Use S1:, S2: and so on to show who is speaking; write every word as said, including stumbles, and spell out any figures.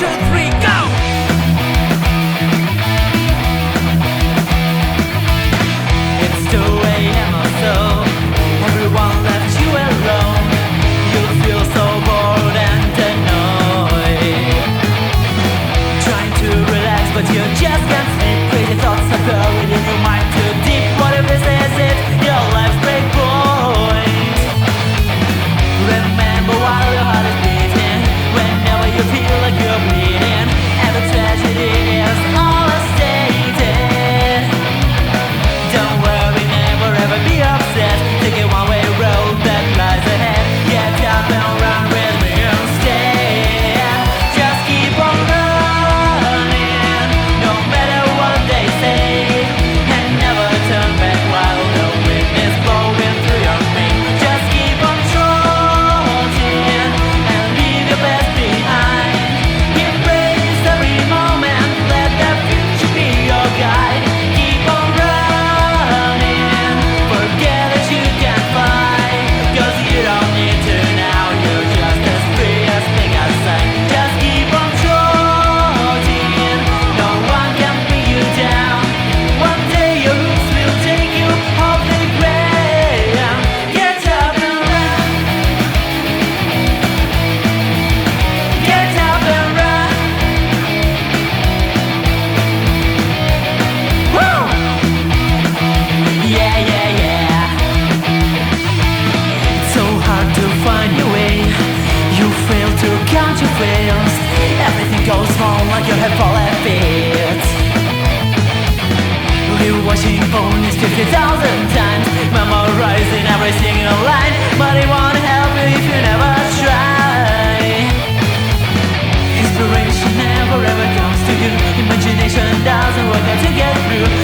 S1: two, three, go! It's two a m or so. Everyone left you alone. You feel so bored and annoyed. Trying to relax, but you just can't sleep. Crazy thoughts are buried in your mind too deep. What if this is it? Your life's break point. Remember while your heart is beating, whenever you feel like you're bleeding, and the tragedy is all stated. Don't worry, never ever be upset. Take a one-way road that lies ahead. Get up and run with me instead. Just keep on running, no matter what they say, and never turn back while the wind is blowing through your mane. Just keep on trotting and leave your past behind. Embrace every moment, let the future be your guide. Keep on running, forget that you can fly, 'cause you don't need to now, you're just as free as thing outside. Just keep on trotting, no one can bring you down. One day your roots will take you off the ground. Get up and run, get up and run. Woo! Yeah, yeah, yeah. It's so hard to find your way. You fail to count your fails. Everything goes wrong like you have fallen feet. Rewatching ponies fifty thousand times, memorizing every single line, but it won't help you if you never try. Inspiration never ever comes to you. Imagination doesn't work out to get through.